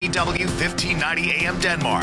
WDW 1590 AM Denmark,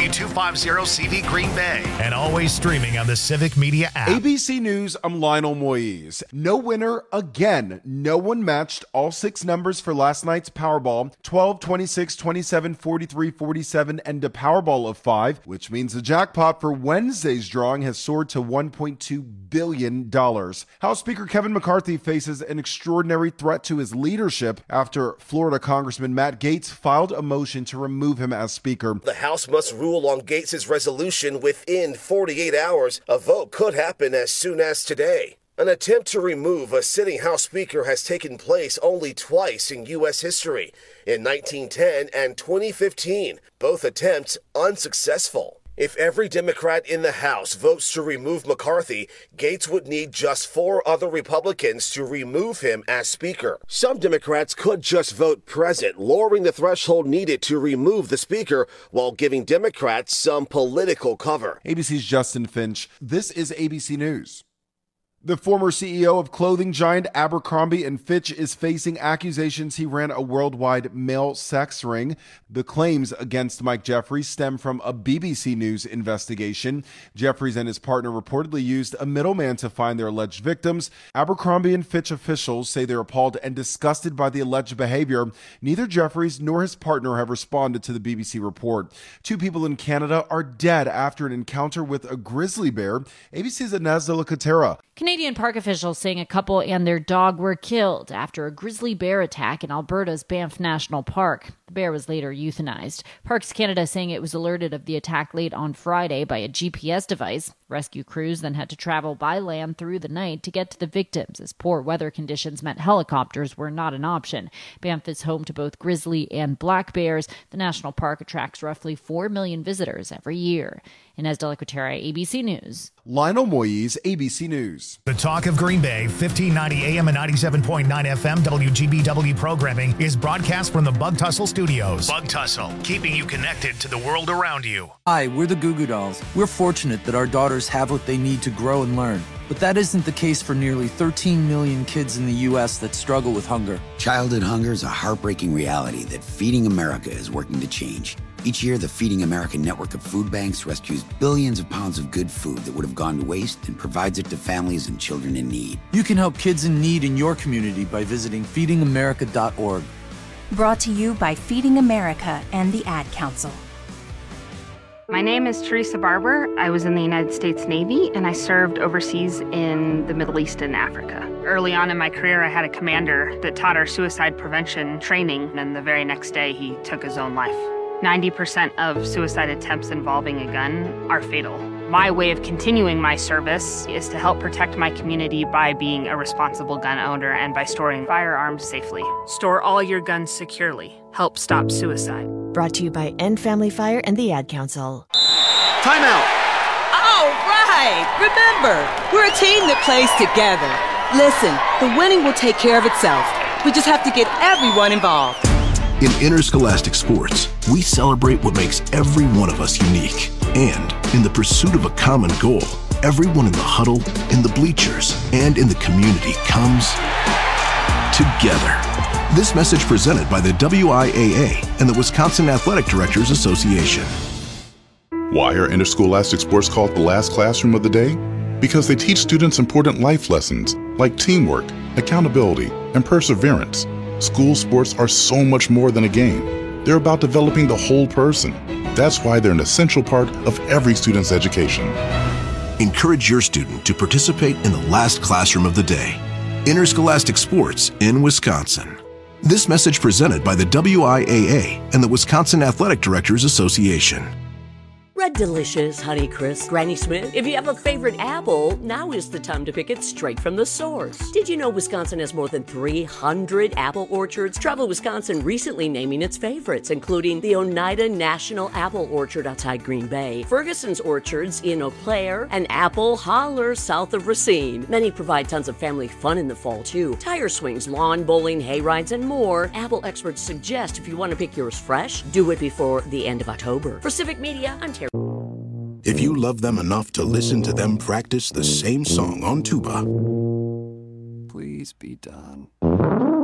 W250 CV Green Bay, and always streaming on the Civic Media app. ABC News, I'm Lionel Moise. No winner again. No one matched all 6 numbers for last night's Powerball, 12, 26, 27, 43, 47, and a Powerball of 5, which means the jackpot for Wednesday's drawing has soared to $1.2 billion. House Speaker Kevin McCarthy faces an extraordinary threat to his leadership after Florida Congressman Matt Gaetz filed a motion to remove him as Speaker. The House must rule on Gaetz' resolution within 48 hours. A vote could happen as soon as today. An attempt to remove a sitting House Speaker has taken place only twice in U.S. history, in 1910 and 2015, both attempts unsuccessful. If every Democrat in the House votes to remove McCarthy, Gaetz would need just 4 other Republicans to remove him as Speaker. Some Democrats could just vote present, lowering the threshold needed to remove the Speaker while giving Democrats some political cover. ABC's Justin Finch. This is ABC News. The former CEO of clothing giant Abercrombie & Fitch is facing accusations he ran a worldwide male sex ring. The claims against Mike Jeffries stem from a BBC News investigation. Jeffries and his partner reportedly used a middleman to find their alleged victims. Abercrombie & Fitch officials say they're appalled and disgusted by the alleged behavior. Neither Jeffries nor his partner have responded to the BBC report. 2 people in Canada are dead after an encounter with a grizzly bear. ABC's Inez de la Cotera. Canadian park officials saying a couple and their dog were killed after a grizzly bear attack in Alberta's Banff National Park. The bear was later euthanized. Parks Canada saying it was alerted of the attack late on Friday by a GPS device. Rescue crews then had to travel by land through the night to get to the victims, as poor weather conditions meant helicopters were not an option. Banff is home to both grizzly and black bears. The national park attracts roughly 4 million visitors every year. Inez de la Cotera, ABC News. Lionel Moise, ABC News. The Talk of Green Bay, 1590 AM and 97.9 FM WGBW programming is broadcast from the Bug Tussle Studios. Bug Tussle, keeping you connected to the world around you. Hi, we're the Goo Goo Dolls. We're fortunate that our daughters have what they need to grow and learn. But that isn't the case for nearly 13 million kids in the U.S. that struggle with hunger. Childhood hunger is a heartbreaking reality that Feeding America is working to change. Each year, the Feeding America network of food banks rescues billions of pounds of good food that would have gone to waste and provides it to families and children in need. You can help kids in need in your community by visiting feedingamerica.org. Brought to you by Feeding America and the Ad Council. My name is Teresa Barber. I was in the United States Navy, and I served overseas in the Middle East and Africa. Early on in my career, I had a commander that taught our suicide prevention training, and the very next day, he took his own life. 90% of suicide attempts involving a gun are fatal. My way of continuing my service is to help protect my community by being a responsible gun owner and by storing firearms safely. Store all your guns securely. Help stop suicide. Brought to you by End Family Fire and the Ad Council. Timeout! All right! Remember, we're a team that plays together. Listen, the winning will take care of itself. We just have to get everyone involved. In Interscholastic Sports, we celebrate what makes every one of us unique. And in the pursuit of a common goal, everyone in the huddle, in the bleachers, and in the community comes together. This message presented by the WIAA and the Wisconsin Athletic Directors Association. Why are interscholastic sports called the last classroom of the day? Because they teach students important life lessons like teamwork, accountability, and perseverance. School sports are so much more than a game. They're about developing the whole person. That's why they're an essential part of every student's education. Encourage your student to participate in the last classroom of the day. Interscholastic Sports in Wisconsin. This message presented by the WIAA and the Wisconsin Athletic Directors Association. Red Delicious, Honeycrisp, Granny Smith. If you have a favorite apple, now is the time to pick it straight from the source. Did you know Wisconsin has more than 300 apple orchards? Travel Wisconsin recently naming its favorites, including the Oneida National Apple Orchard outside Green Bay, Ferguson's Orchards in Eau Claire, and Apple Holler south of Racine. Many provide tons of family fun in the fall, too. Tire swings, lawn bowling, hay rides, and more. Apple experts suggest if you want to pick yours fresh, do it before the end of October. For Civic Media, I'm Terry. If you love them enough to listen to them practice the same song on tuba, Please be done.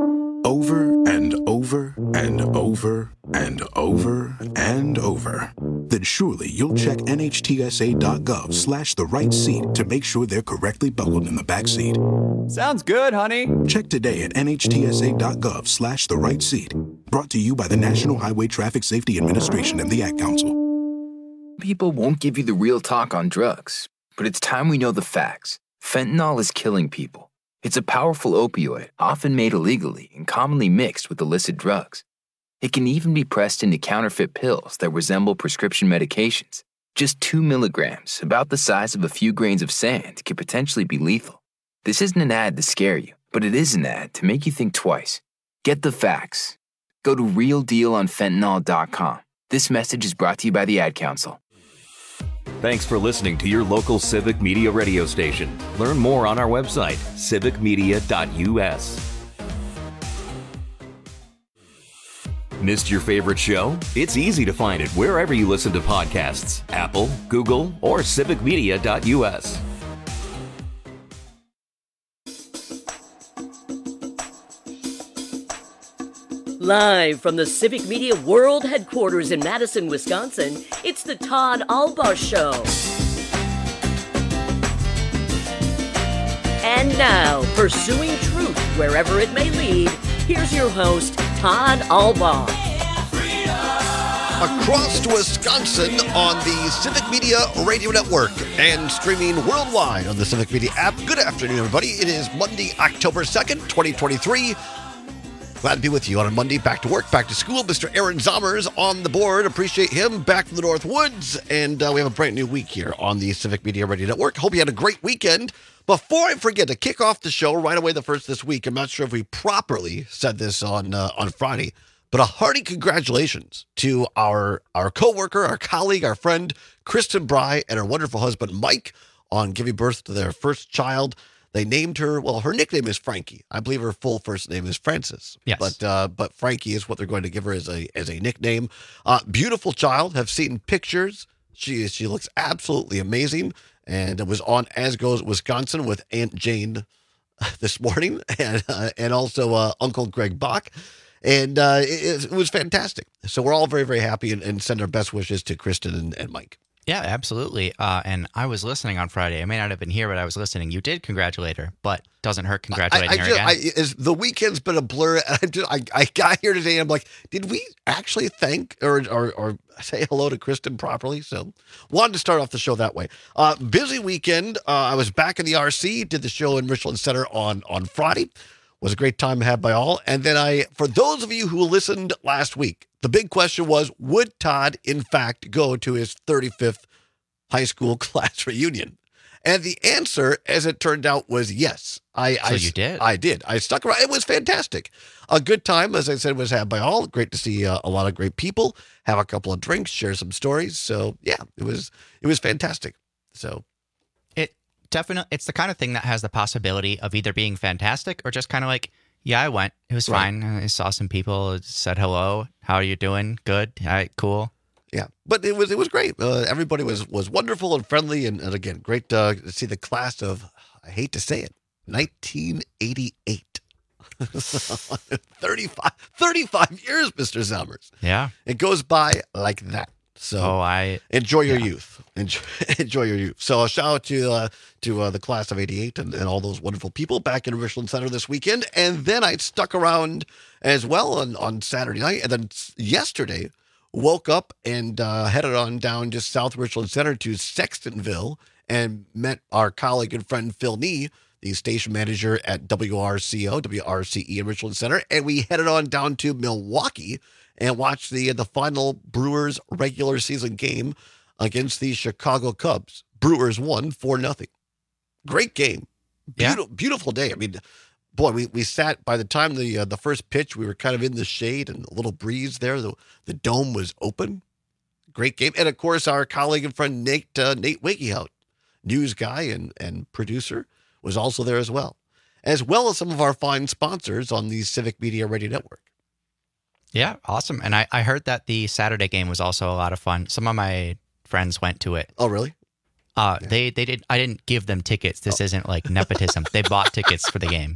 over and over and over and over and over, then surely you'll check NHTSA.gov/the right seat to make sure they're correctly buckled in the back seat. Sounds good, honey. Check today at NHTSA.gov/the right seat. Brought to you by the National Highway Traffic Safety Administration and the Ad Council. People won't give you the real talk on drugs, but it's time we know the facts. Fentanyl is killing people. It's a powerful opioid, often made illegally and commonly mixed with illicit drugs. It can even be pressed into counterfeit pills that resemble prescription medications. Just 2 milligrams, about the size of a few grains of sand, could potentially be lethal. This isn't an ad to scare you, but it is an ad to make you think twice. Get the facts. Go to realdealonfentanyl.com. This message is brought to you by the Ad Council. Thanks for listening to your local Civic Media radio station. Learn more on our website, civicmedia.us. Missed your favorite show? It's easy to find it wherever you listen to podcasts, Apple, Google, or civicmedia.us. Live from the Civic Media World Headquarters in Madison, Wisconsin, it's the Todd Albaugh Show. And now, pursuing truth wherever it may lead, here's your host, Todd Albaugh. Across Wisconsin on the Civic Media Radio Network and streaming worldwide on the Civic Media app. Good afternoon, everybody. It is Monday, October 2nd, 2023. Glad to be with you on a Monday. Back to work, back to school. Mr. Aaron Zommers on the board. Appreciate him. Back from the North Woods. And we have a brand new week here on the Civic Media Radio Network. Hope you had a great weekend. Before I forget, to kick off the show right away, the first this week, I'm not sure if we properly said this on Friday, but a hearty congratulations to our coworker, our colleague, our friend, Kristen Bry, and her wonderful husband, Mike, on giving birth to their first child. They named her, well, her nickname is Frankie. I believe her full first name is Frances. Yes. But Frankie is what they're going to give her as a nickname. Beautiful child. Have seen pictures. She looks absolutely amazing. And it was on As Goes Wisconsin with Aunt Jane this morning and also Uncle Greg Bach. And it was fantastic. So we're all very, very happy and send our best wishes to Kristen and Mike. Yeah, absolutely. And I was listening on Friday. I may not have been here, but I was listening. You did congratulate her, but doesn't hurt congratulating her again. The weekend's been a blur. I got here today and I'm like, did we actually thank or say hello to Kristen properly? So wanted to start off the show that way. Busy weekend. I was back in the RC, did the show in Richland Center on Friday. Was a great time had by all. And then for those of you who listened last week, the big question was, would Todd, in fact, go to his 35th high school class reunion? And the answer, as it turned out, was yes. You did? I did. I stuck around. It was fantastic. A good time, as I said, was had by all. Great to see a lot of great people, have a couple of drinks, share some stories. So, yeah, it was fantastic. So Definitely, it's the kind of thing that has the possibility of either being fantastic or just kind of like, yeah, I went. It was fine. I saw some people, said hello. How are you doing? Good. All right, cool. Yeah, but it was great. Everybody was wonderful and friendly, and again, great to see the class of, I hate to say it, 1988. 35 years, Mr. Zommers. Yeah. It goes by like that. So enjoy your youth. Enjoy your youth. So a shout out to the class of 88 and all those wonderful people back in Richland Center this weekend. And then I stuck around as well on Saturday night. And then yesterday woke up and headed on down just south Richland Center to Sextonville and met our colleague and friend Phil Nee, the station manager at WRCE in Richland Center. And we headed on down to Milwaukee and watched the final Brewers regular season game against the Chicago Cubs. Brewers won 4-0. Great game. Beautiful day. I mean, boy, we sat, by the time the first pitch, we were kind of in the shade and a little breeze there. The dome was open. Great game. And, of course, our colleague and friend Nate Wakehout, news guy and producer, was also there as well as some of our fine sponsors on the Civic Media Radio Network. Yeah, awesome. And I heard that the Saturday game was also a lot of fun. Some of my friends went to it. Oh, really? They did. I didn't give them tickets. This isn't like nepotism. They bought tickets for the game.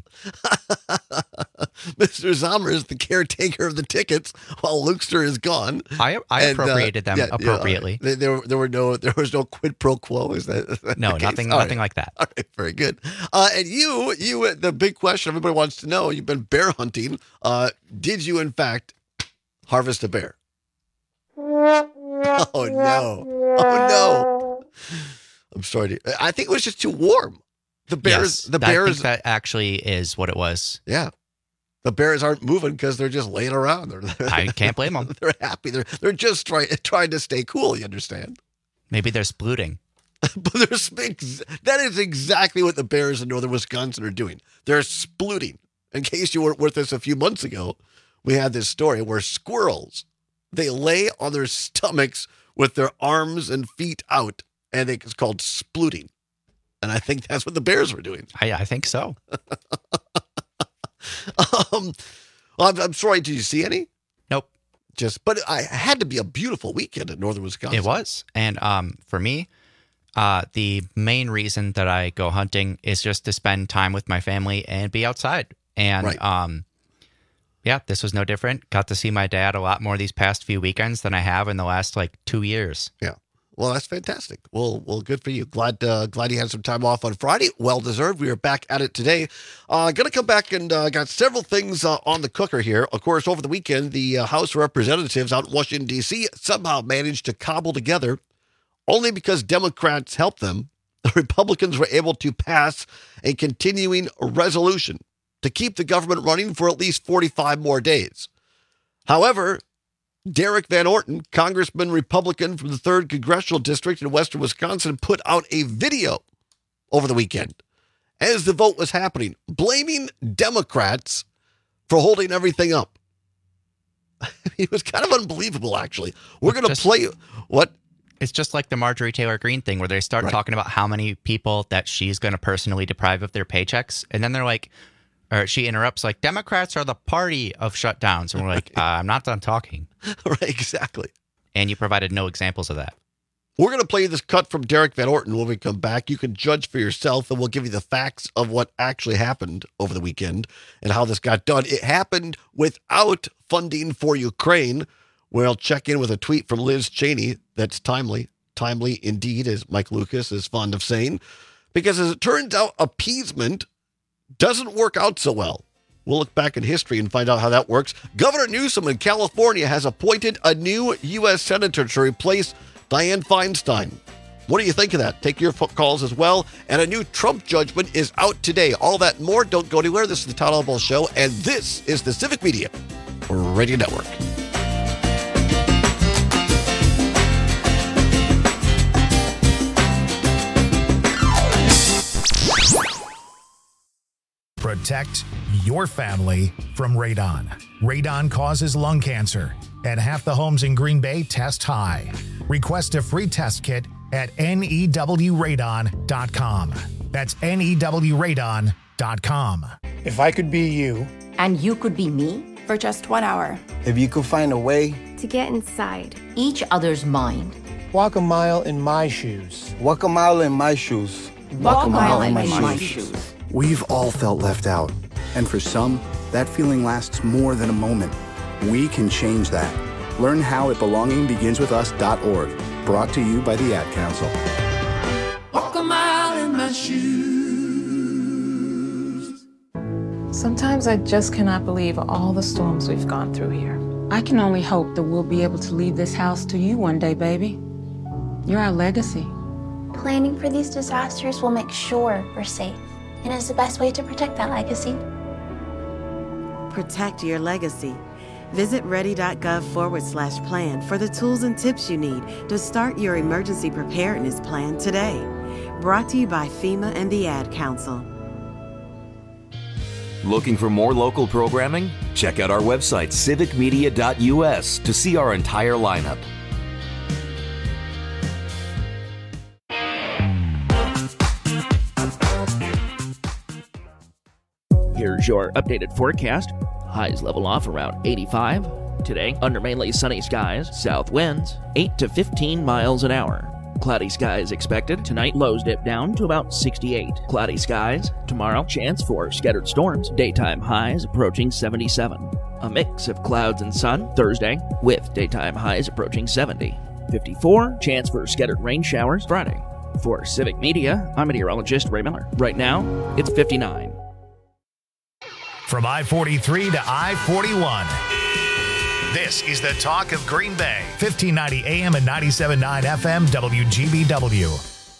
Mr. Zomer is the caretaker of the tickets while Lukester is gone. I appropriated them appropriately. There was no quid pro quo. Is that no, nothing like that. All right, very good. And you, the big question everybody wants to know. You've been bear hunting. Did you in fact harvest a bear? Oh no! I'm sorry. I think it was just too warm. The bears. I think that actually is what it was. Yeah. The bears aren't moving because they're just laying around. I can't blame them. They're happy. They're just trying to stay cool. You understand? Maybe they're splooting. But that is exactly what the bears in northern Wisconsin are doing. They're splooting. In case you weren't with us a few months ago, we had this story where squirrels, they lay on their stomachs with their arms and feet out, and it's called splooting. And I think that's what the bears were doing. I think so. I'm sorry. Did you see any? Nope. But I had to be a beautiful weekend in northern Wisconsin. It was. And for me, the main reason that I go hunting is just to spend time with my family and be outside. And yeah, this was no different. Got to see my dad a lot more these past few weekends than I have in the last 2 years. Yeah. Well, that's fantastic. Well, good for you. Glad you had some time off on Friday. Well deserved. We are back at it today. Going to come back and got several things on the cooker here. Of course, over the weekend, the House of Representatives out in Washington, D.C. somehow managed to cobble together, only because Democrats helped them, the Republicans were able to pass a continuing resolution to keep the government running for at least 45 more days. However, Derek Van Orton, Congressman Republican from the 3rd Congressional District in western Wisconsin, put out a video over the weekend as the vote was happening, blaming Democrats for holding everything up. It was kind of unbelievable, actually. We're going to play what? It's just like the Marjorie Taylor Greene thing where they start talking about how many people that she's going to personally deprive of their paychecks. And then they're like, or she interrupts like, Democrats are the party of shutdowns. And we're like, I'm not done talking. Right, exactly. And you provided no examples of that. We're going to play this cut from Derek Van Orton when we come back. You can judge for yourself, and we'll give you the facts of what actually happened over the weekend and how this got done. It happened without funding for Ukraine. We'll check in with a tweet from Liz Cheney that's timely indeed, as Mike Lucas is fond of saying, because as it turns out, appeasement doesn't work out so well. We'll look back in history and find out how that works. Governor Newsom in California has appointed a new U.S. Senator to replace Dianne Feinstein. What do you think of that? Take your calls as well. And a new Trump judgment is out today. All that and more. Don't go anywhere. This is the Todd Albaugh Show, and this is the Civic Media Radio Network. Protect your family from radon. Radon causes lung cancer, and half the homes in Green Bay test high. Request a free test kit at newradon.com. That's newradon.com. If I could be you, and you could be me, for just 1 hour. If you could find a way to get inside each other's mind. Walk a mile in my shoes. Walk a mile in my shoes. Walk a mile in my shoes. We've all felt left out, and for some, that feeling lasts more than a moment. We can change that. Learn how at belongingbeginswithus.org. Brought to you by the Ad Council. Walk a mile in my shoes. Sometimes I just cannot believe all the storms we've gone through here. I can only hope that we'll be able to leave this house to you one day, baby. You're our legacy. Planning for these disasters will make sure we're safe, and is the best way to protect that legacy. Protect your legacy. Visit ready.gov/plan for the tools and tips you need to start your emergency preparedness plan today. Brought to you by FEMA and the Ad Council. Looking for more local programming? Check out our website, civicmedia.us, to see our entire lineup. Here's your updated forecast. Highs level off around 85. Today, under mainly sunny skies, south winds 8 to 15 miles an hour. Cloudy skies expected. Tonight, lows dip down to about 68. Cloudy skies. Tomorrow, chance for scattered storms. Daytime highs approaching 77. A mix of clouds and sun Thursday, with daytime highs approaching 70. 54, chance for scattered rain showers Friday. For Civic Media, I'm meteorologist Ray Miller. Right now, it's 59. From I-43 to I-41. This is the talk of Green Bay. 1590 AM and 97.9 FM WGBW.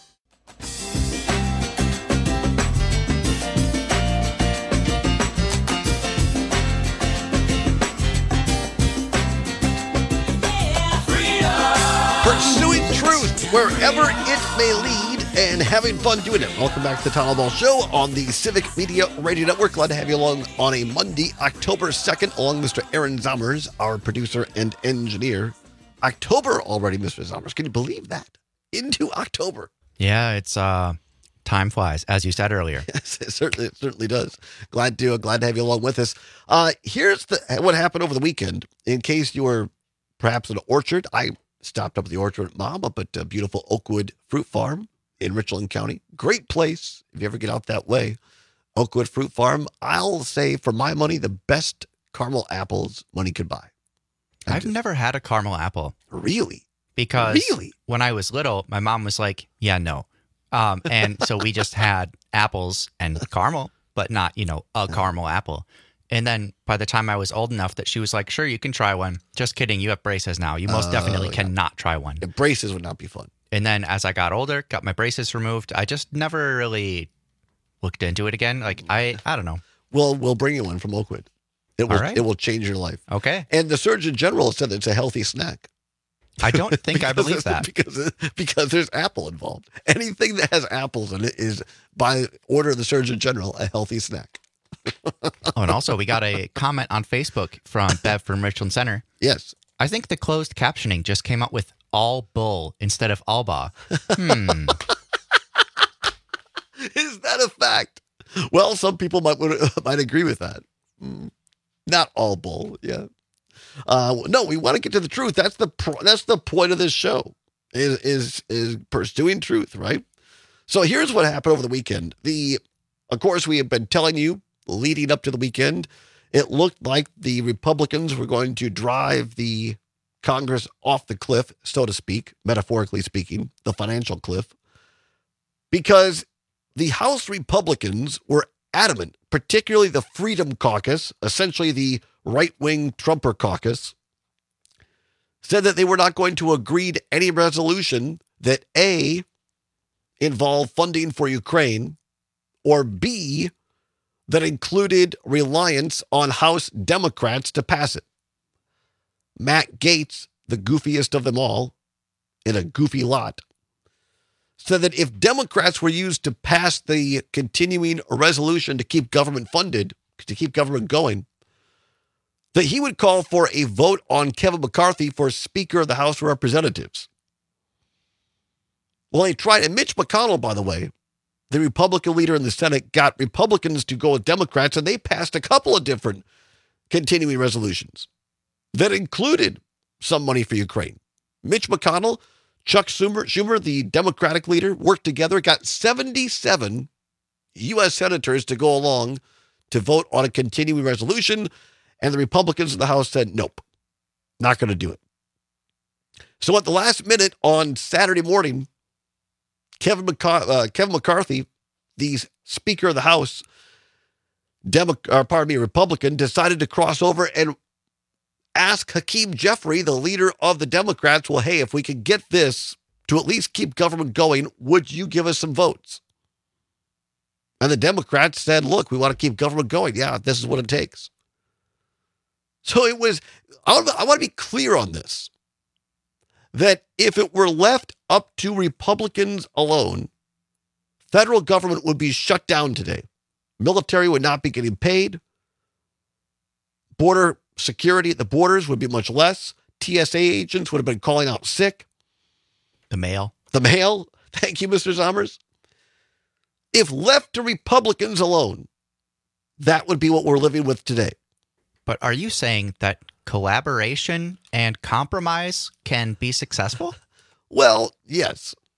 Pursuing truth wherever it may lead and having fun doing it. Welcome back to the Tyler Ball Show on the Civic Media Radio Network. Glad to have you along on a Monday, October 2nd, along with Mr. Aaron Zommers, our producer and engineer. October already, Mr. Zommers. Can you believe that? Into October. Yeah, it's time flies, as you said earlier. Yes, it certainly does. Glad to have you along with us. Here's what happened over the weekend. In case you were perhaps in an orchard, I stopped up at the orchard, Mom, up at beautiful Oakwood Fruit Farm in Richland County. Great place if you ever get out that way. Oakwood Fruit Farm, I'll say for my money, the best caramel apples money could buy. I've never had a caramel apple. Really? Because when I was little, my mom was like, yeah, no. And so we just had apples and caramel, but not, a caramel apple. And then by the time I was old enough that she was like, sure, you can try one. Just kidding. You have braces now. You most definitely cannot try one. The braces would not be fun. And then as I got older, got my braces removed, I just never really looked into it again. Like, I don't know. We'll bring you one from Oakwood. It will change your life. Okay. And the Surgeon General said it's a healthy snack. I don't think I believe that. Because there's apple involved. Anything that has apples in it is, by order of the Surgeon General, a healthy snack. And also, we got a comment on Facebook from Bev from Richland Center. Yes. I think the closed captioning just came up with all bull instead of alba. Is that a fact? Well, some people might agree with that. Not all bull, yeah. No, we want to get to the truth. That's the point of this show, is pursuing truth, right? So here's what happened over the weekend. Of course, we have been telling you leading up to the weekend, it looked like the Republicans were going to drive the Congress off the cliff, so to speak, metaphorically speaking, the financial cliff, because the House Republicans were adamant, particularly the Freedom Caucus, essentially the right-wing Trumper caucus, said that they were not going to agree to any resolution that A, involved funding for Ukraine, or B, that included reliance on House Democrats to pass it. Matt Gaetz, the goofiest of them all, in a goofy lot, said that if Democrats were used to pass the continuing resolution to keep government funded, to keep government going, that he would call for a vote on Kevin McCarthy for Speaker of the House of Representatives. Well, they tried, and Mitch McConnell, by the way, the Republican leader in the Senate, got Republicans to go with Democrats, and they passed a couple of different continuing resolutions that included some money for Ukraine. Mitch McConnell, Chuck Schumer, the Democratic leader, worked together, got 77 U.S. senators to go along to vote on a continuing resolution, and the Republicans in the House said, nope, not going to do it. So at the last minute on Saturday morning, Kevin McCarthy, the Speaker of the House, Republican, decided to cross over and ask Hakeem Jeffrey, the leader of the Democrats, well, hey, if we could get this to at least keep government going, would you give us some votes? And the Democrats said, look, we want to keep government going. Yeah, this is what it takes. So it was, I want to be clear on this, that if it were left up to Republicans alone, federal government would be shut down today. Military would not be getting paid. Border security at the borders would be much less. TSA agents would have been calling out sick. The mail. Thank you, Mr. Zommers. If left to Republicans alone, that would be what we're living with today. But are you saying that collaboration and compromise can be successful? Well, yes.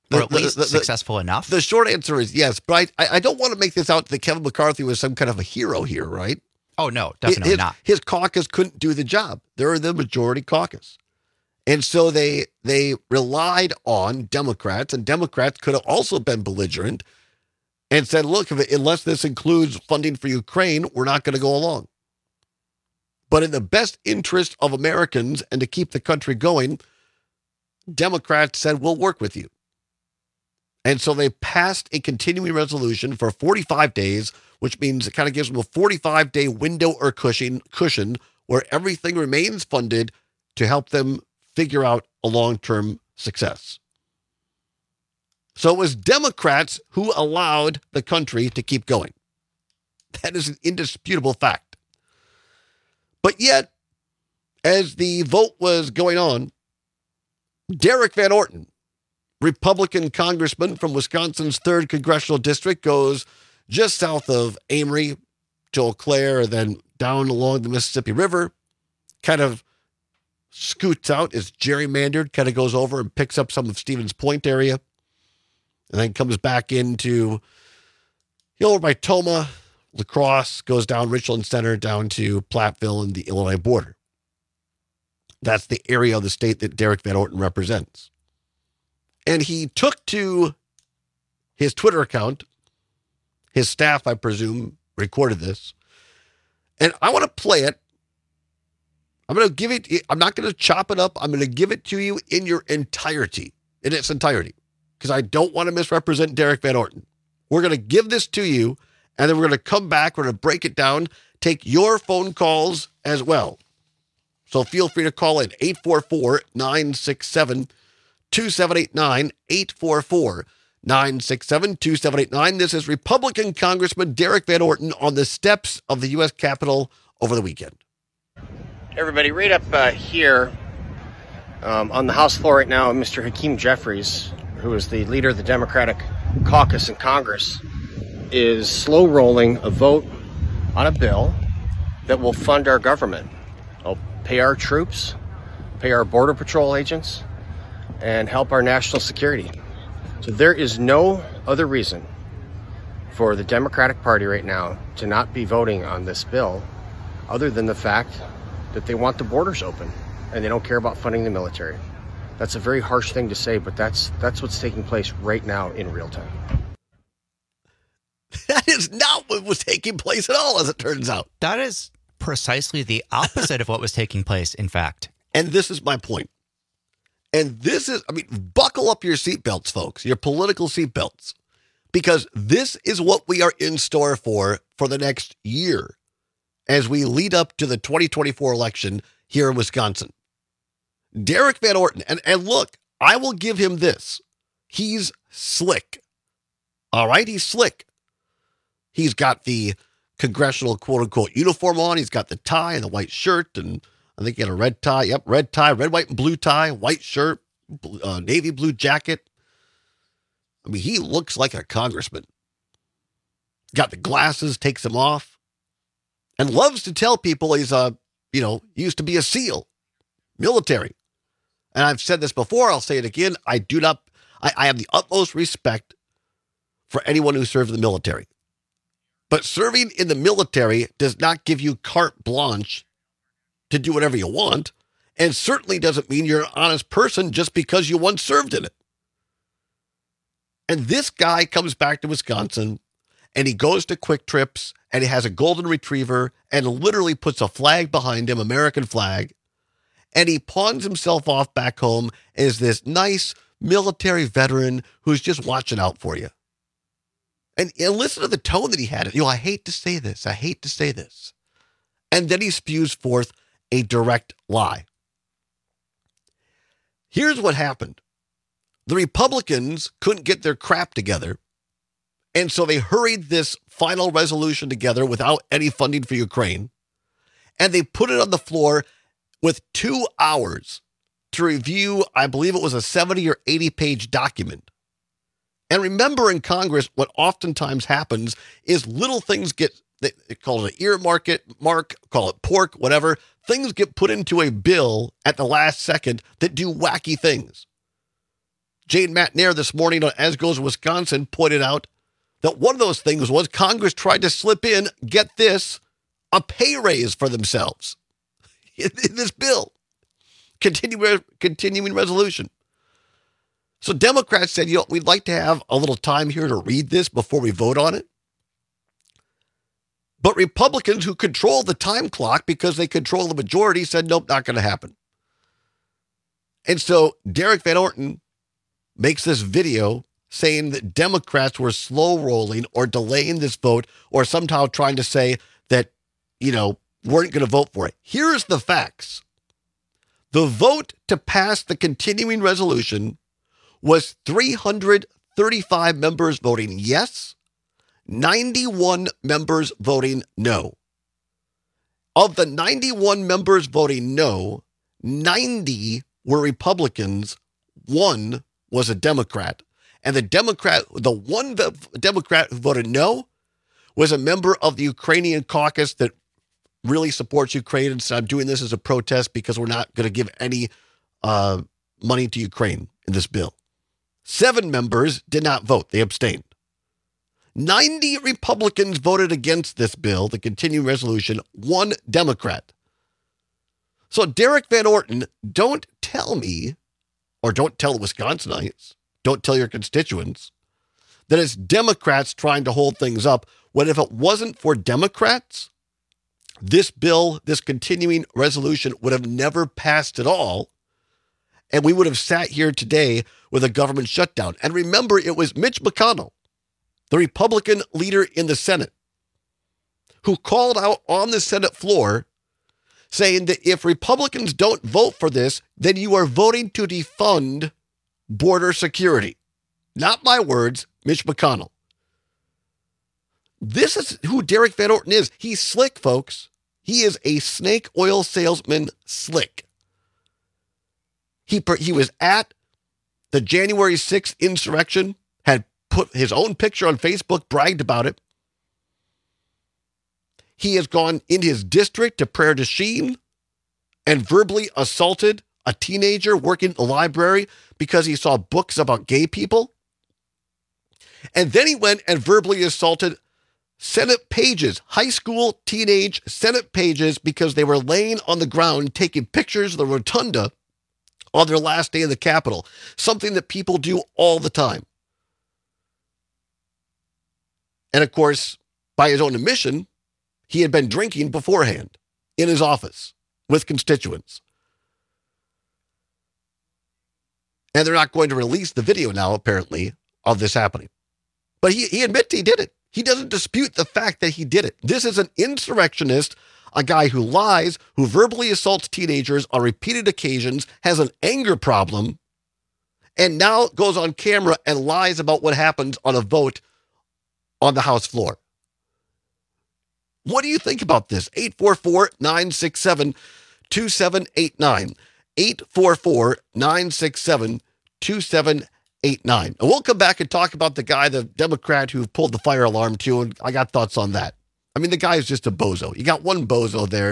Or at least successful enough? The short answer is yes, but I don't want to make this out that Kevin McCarthy was some kind of a hero here, right? Oh, no, definitely not. His caucus couldn't do the job. They're the majority caucus. And so they relied on Democrats, and Democrats could have also been belligerent and said, look, unless this includes funding for Ukraine, we're not going to go along. But in the best interest of Americans and to keep the country going, Democrats said, we'll work with you. And so they passed a continuing resolution for 45 days, which means it kind of gives them a 45-day window or cushion where everything remains funded to help them figure out a long-term success. So it was Democrats who allowed the country to keep going. That is an indisputable fact. But yet, as the vote was going on, Derek Van Orton, Republican congressman from Wisconsin's 3rd Congressional District, goes just south of Amory to Eau Claire, and then down along the Mississippi River, kind of scoots out, is gerrymandered, kind of goes over and picks up some of Stevens Point area, and then comes back into over by Toma, La Crosse, goes down Richland Center, down to Platteville and the Illinois border. That's the area of the state that Derek Van Orton represents. And he took to his Twitter account, his staff, I presume, recorded this. And I want to play it. I'm going to give it, I'm not going to chop it up. I'm going to give it to you in its entirety, because I don't want to misrepresent Derek Van Orton. We're going to give this to you, and then we're going to come back. We're going to break it down, take your phone calls as well. So feel free to call in 844-967-2789, 844-967-2789. This is Republican Congressman Derek Van Orton on the steps of the U.S. Capitol over the weekend. Everybody, right up here on the House floor right now, Mr. Hakeem Jeffries, who is the leader of the Democratic caucus in Congress, is slow rolling a vote on a bill that will fund our government. It'll pay our troops, pay our Border Patrol agents, and help our national security. So there is no other reason for the Democratic Party right now to not be voting on this bill other than the fact that they want the borders open and they don't care about funding the military. That's a very harsh thing to say, but that's what's taking place right now in real time. That is not what was taking place at all, as it turns out. That is precisely the opposite of what was taking place, in fact. And this is my point. And this is, buckle up your seatbelts, folks, your political seatbelts, because this is what we are in store for the next year as we lead up to the 2024 election here in Wisconsin. Derek Van Orton, and look, I will give him this. He's slick. All right, he's slick. He's got the congressional quote-unquote uniform on. He's got the tie and the white shirt, and I think he had a red tie. Yep, red tie, red, white, and blue tie, white shirt, navy blue jacket. He looks like a congressman. Got the glasses, takes them off, and loves to tell people he's used to be a SEAL, military. And I've said this before, I'll say it again. I have the utmost respect for anyone who serves in the military. But serving in the military does not give you carte blanche to do whatever you want, and certainly doesn't mean you're an honest person just because you once served in it. And this guy comes back to Wisconsin, and he goes to Quick Trips, and he has a golden retriever, and literally puts a flag behind him, American flag, and he pawns himself off back home as this nice military veteran who's just watching out for you. And listen to the tone that he had. I hate to say this. And then he spews forth a direct lie. Here's what happened. The Republicans couldn't get their crap together, and so they hurried this final resolution together without any funding for Ukraine, and they put it on the floor with 2 hours to review, I believe it was a 70 or 80-page document. And remember, in Congress, what oftentimes happens is little things they call it an earmark, call it pork, whatever. Things get put into a bill at the last second that do wacky things. Jane Matnair this morning on As Goes Wisconsin pointed out that one of those things was Congress tried to slip in, get this, a pay raise for themselves in this bill. Continuing resolution. So Democrats said, we'd like to have a little time here to read this before we vote on it. But Republicans who control the time clock because they control the majority said, nope, not going to happen. And so Derek Van Orton makes this video saying that Democrats were slow rolling or delaying this vote or somehow trying to say that, weren't going to vote for it. Here's the facts. The vote to pass the continuing resolution was 335 members voting yes, 91 members voting no. Of the 91 members voting no, 90 were Republicans, 1 was a Democrat. And the one Democrat who voted no was a member of the Ukrainian caucus that really supports Ukraine and said, I'm doing this as a protest because we're not going to give any money to Ukraine in this bill. 7 members did not vote. They abstained. 90 Republicans voted against this bill, the continuing resolution, 1 Democrat. So Derek Van Orton, don't tell me, or don't tell the Wisconsinites, don't tell your constituents, that it's Democrats trying to hold things up, when if it wasn't for Democrats, this bill, this continuing resolution would have never passed at all, and we would have sat here today with a government shutdown. And remember, it was Mitch McConnell, the Republican leader in the Senate, who called out on the Senate floor saying that if Republicans don't vote for this, then you are voting to defund border security. Not my words, Mitch McConnell. This is who Derek Van Orton is. He's slick, folks. He is a snake oil salesman slick. He was at the January 6th insurrection, had put his own picture on Facebook, bragged about it. He has gone in his district to Prairie du Chien and verbally assaulted a teenager working at the library because he saw books about gay people. And then he went and verbally assaulted Senate pages, high school, teenage Senate pages, because they were laying on the ground taking pictures of the rotunda on their last day in the Capitol, something that people do all the time. And of course, by his own admission, he had been drinking beforehand in his office with constituents. And they're not going to release the video now, apparently, of this happening. But he admits he did it. He doesn't dispute the fact that he did it. This is an insurrectionist, a guy who lies, who verbally assaults teenagers on repeated occasions, has an anger problem, and now goes on camera and lies about what happens on a vote on the House floor. What do you think about this? 844-967-2789. 844-967-2789. And we'll come back and talk about the guy, the Democrat who pulled the fire alarm too, and I got thoughts on that. I mean, the guy is just a bozo. You got one bozo there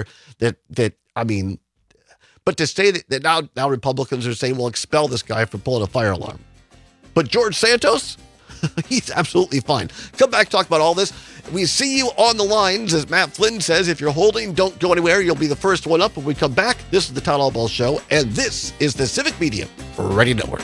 but to say that now Republicans are saying, well, expel this guy for pulling a fire alarm. But George Santos, he's absolutely fine. Come back, talk about all this. We see you on the lines. As Matt Flynn says, if you're holding, don't go anywhere. You'll be the first one up when we come back. This is the Town Hall Ball Show, and this is the Civic Media Radio Network.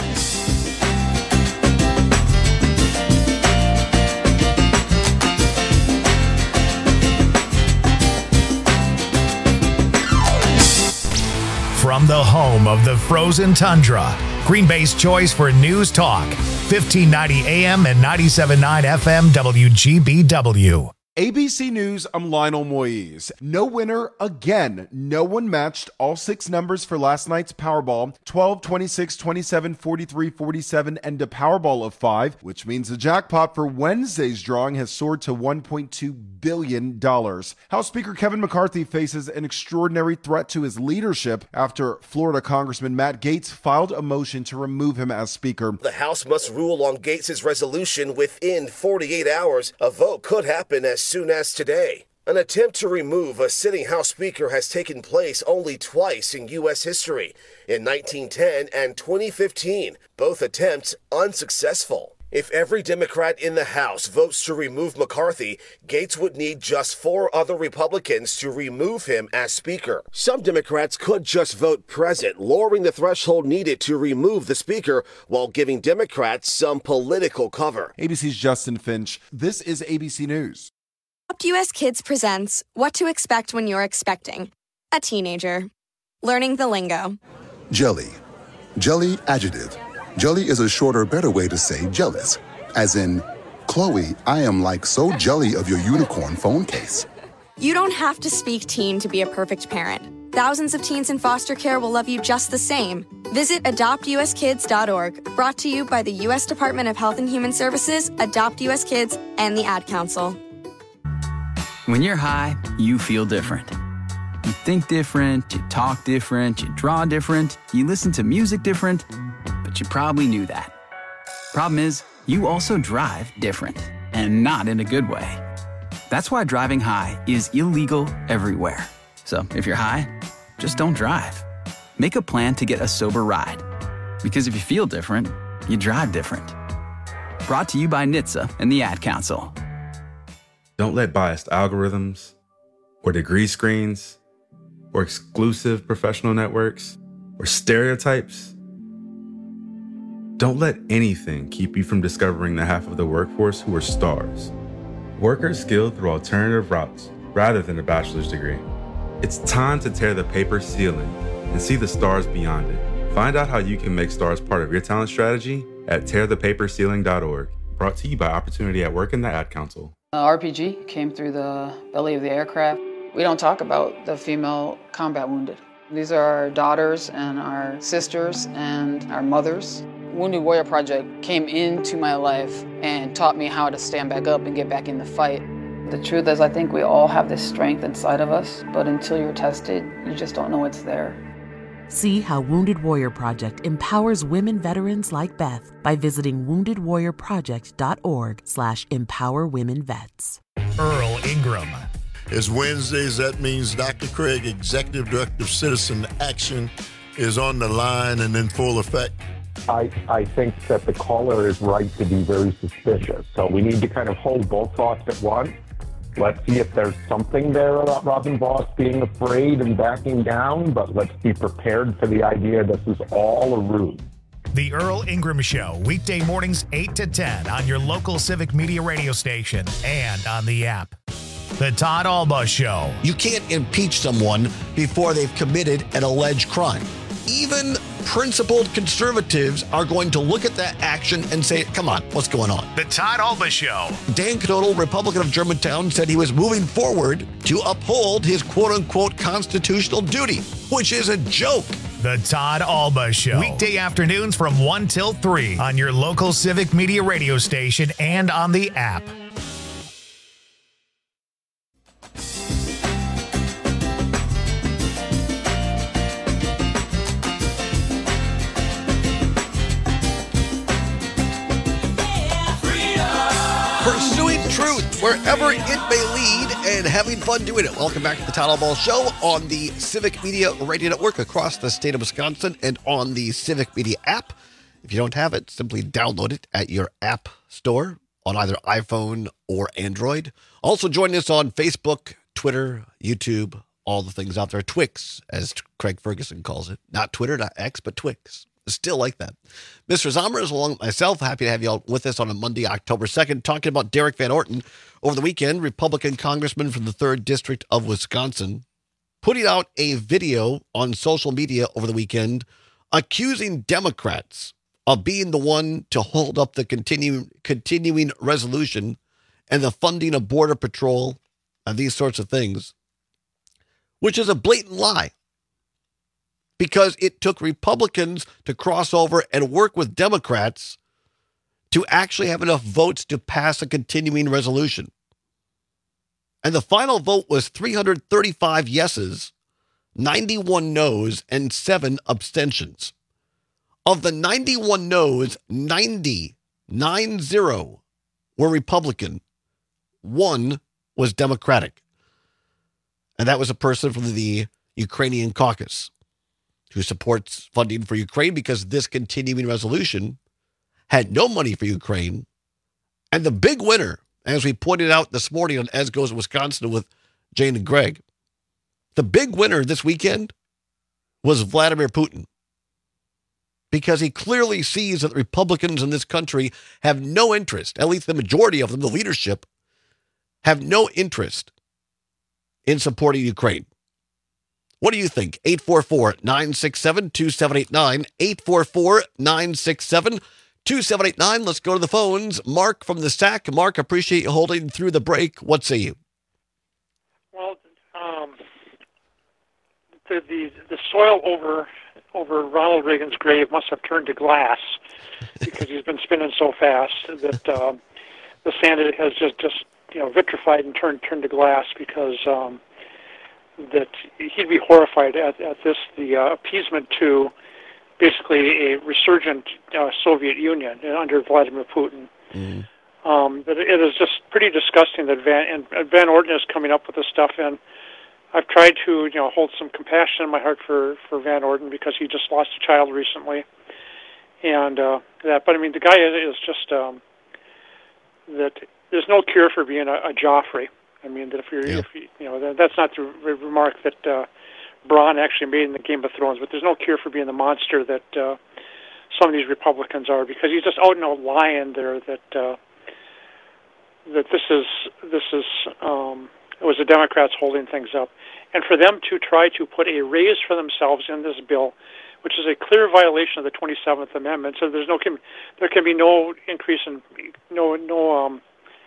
From the home of the frozen tundra, Green Bay's choice for news talk, 1590 AM and 97.9 FM WGBW. ABC News, I'm Lionel Moise. No winner again. No one matched all 6 numbers for last night's Powerball, 12, 26, 27, 43, 47, and a Powerball of 5, which means the jackpot for Wednesday's drawing has soared to $1.2 billion. House Speaker Kevin McCarthy faces an extraordinary threat to his leadership after Florida Congressman Matt Gaetz filed a motion to remove him as Speaker. The House must rule on Gaetz' resolution within 48 hours. A vote could happen as soon as today. An attempt to remove a sitting House Speaker has taken place only twice in U.S. history, in 1910 and 2015, both attempts unsuccessful. If every Democrat in the House votes to remove McCarthy, Gaetz would need just 4 other Republicans to remove him as Speaker. Some Democrats could just vote present, lowering the threshold needed to remove the Speaker while giving Democrats some political cover. ABC's Justin Finch. This is ABC News. Adopt US Kids presents What to Expect When You're Expecting a Teenager. Learning the lingo. Jelly. Jelly adjective. Jelly is a shorter, better way to say jealous. As in, Chloe, I am like so jelly of your unicorn phone case. You don't have to speak teen to be a perfect parent. Thousands of teens in foster care will love you just the same. Visit adoptuskids.org, brought to you by the U.S. Department of Health and Human Services, Adopt US Kids, and the Ad Council. When you're high, you feel different. You think different, you talk different, you draw different, you listen to music different, but you probably knew that. Problem is, you also drive different, and not in a good way. That's why driving high is illegal everywhere. So if you're high, just don't drive. Make a plan to get a sober ride. Because if you feel different, you drive different. Brought to you by NHTSA and the Ad Council. Don't let biased algorithms or degree screens or exclusive professional networks or stereotypes. Don't let anything keep you from discovering the half of the workforce who are stars. Workers skilled through alternative routes rather than a bachelor's degree. It's time to tear the paper ceiling and see the stars beyond it. Find out how you can make stars part of your talent strategy at tearthepaperceiling.org. Brought to you by Opportunity at Work and the Ad Council. RPG came through the belly of the aircraft. We don't talk about the female combat wounded. These are our daughters and our sisters and our mothers. Wounded Warrior Project came into my life and taught me how to stand back up and get back in the fight. The truth is, I think we all have this strength inside of us, but until you're tested, you just don't know it's there. See how Wounded Warrior Project empowers women veterans like Beth by visiting woundedwarriorproject.org/empowerwomenvets. Earl Ingram. It's Wednesdays. That means Dr. Craig, Executive Director of Citizen Action, is on the line and in full effect. I think that the caller is right to be very suspicious. So we need to kind of hold both thoughts at once. Let's see if there's something there about Robin Vos being afraid and backing down, but let's be prepared for the idea this is all a ruse. The Earl Ingram Show, weekday mornings 8 to 10 on your local Civic Media radio station and on the app. The Todd Alba Show. You can't impeach someone before they've committed an alleged crime. Even principled conservatives are going to look at that action and say, come on, what's going on? The Todd Alba Show. Dan Knodel, Republican of Germantown, said he was moving forward to uphold his quote-unquote constitutional duty, which is a joke. The Todd Alba Show. Weekday afternoons from 1 till 3 on your local Civic Media radio station and on the app. Pursuing truth wherever it may lead and having fun doing it. Welcome back to the Todd Alba Show on the Civic Media Radio Network across the state of Wisconsin and on the Civic Media app. If you don't have it, simply download it at your app store on either iPhone or Android. Also join us on Facebook, Twitter, YouTube, all the things out there. Twix, as Craig Ferguson calls it. Not Twitter, not X, but Twix. Still like that. Mr. Zomer is along with myself. Happy to have you all with us on a Monday, October 2nd, talking about Derek Van Orton. Over the weekend, Republican congressman from the 3rd District of Wisconsin, putting out a video on social media over the weekend accusing Democrats of being the one to hold up the continuing resolution and the funding of Border Patrol and these sorts of things, which is a blatant lie. Because it took Republicans to cross over and work with Democrats to actually have enough votes to pass a continuing resolution. And the final vote was 335 yeses, 91 noes, and 7 abstentions. Of the 91 noes, 90 were Republican. 1 was Democratic. And that was a person from the Ukrainian caucus who supports funding for Ukraine because this continuing resolution had no money for Ukraine. And the big winner, as we pointed out this morning on As Goes Wisconsin with Jane and Greg, the big winner this weekend was Vladimir Putin. Because he clearly sees that the Republicans in this country have no interest, at least the majority of them, the leadership, have no interest in supporting Ukraine. What do you think? 844-967-2789, 844-967-2789. Let's go to the phones. Mark from the Sac. Mark, appreciate you holding through the break. What say you? Well, the soil over Ronald Reagan's grave must have turned to glass because he's been spinning so fast that the sand has just vitrified and turned to glass because that he'd be horrified at this, the appeasement to basically a resurgent Soviet Union under Vladimir Putin. But it is just pretty disgusting that Van Orden is coming up with this stuff, and I've tried to hold some compassion in my heart for Van Orden because he just lost a child recently, and that. But I mean, the guy is just that. There's no cure for being a Joffrey. I mean, that if that's not the remark that Bronn actually made in the Game of Thrones. But there's no cure for being the monster that some of these Republicans are, because he's just out and out lying there that this is it was the Democrats holding things up, and for them to try to put a raise for themselves in this bill, which is a clear violation of the 27th Amendment. So there can be no increase in what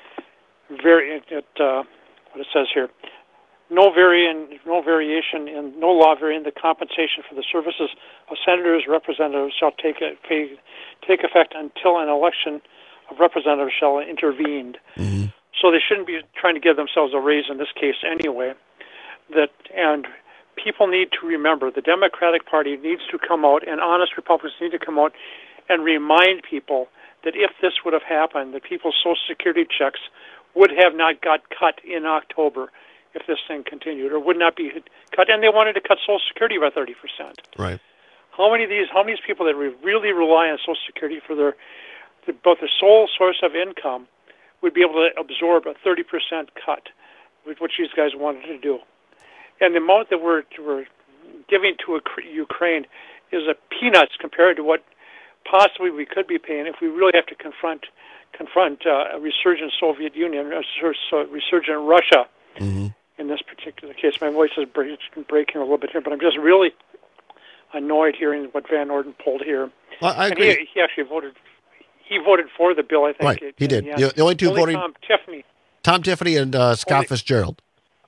it says here, no variation in no law varying the compensation for the services of senators, representatives shall take effect until an election of representatives shall intervened. Mm-hmm. So they shouldn't be trying to give themselves a raise in this case anyway. And people need to remember, the Democratic Party needs to come out, and honest Republicans need to come out and remind people that if this would have happened, that people's Social Security checks would have not got cut in October if this thing continued, or would not be cut. And they wanted to cut Social Security by 30%. Right. How many of these people that really rely on Social Security for both their sole source of income would be able to absorb a 30% cut, which these guys wanted to do? And the amount that we're giving to Ukraine is a peanuts compared to what possibly we could be paying if we really have to confront a resurgent Soviet Union, a resurgent Russia. Mm-hmm. In this particular case, my voice is breaking a little bit here, but I'm just really annoyed hearing what Van Orden pulled here. Well, I agree. And he actually voted. He voted for the bill, I think. Right, he did. The only two voting. Tom Tiffany and Scott Fitzgerald.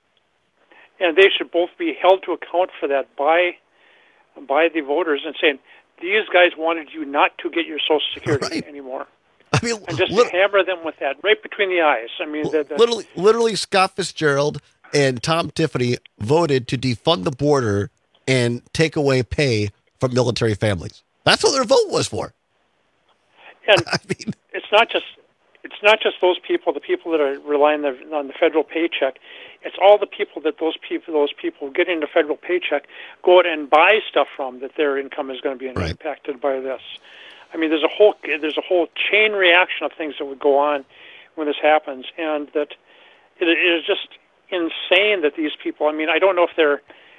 And they should both be held to account for that by the voters, and saying, these guys wanted you not to get your Social Security anymore. I mean, and just hammer them with that right between the eyes. I mean, literally, Scott Fitzgerald and Tom Tiffany voted to defund the border and take away pay from military families. That's what their vote was for. And I mean, it's not just those people, the people that are relying on the federal paycheck. It's all the people that those people getting the federal paycheck go out and buy stuff from, that their income is going to be impacted by this. I mean, there's a whole chain reaction of things that would go on when this happens, and that it is just insane that these people. I mean, I don't know that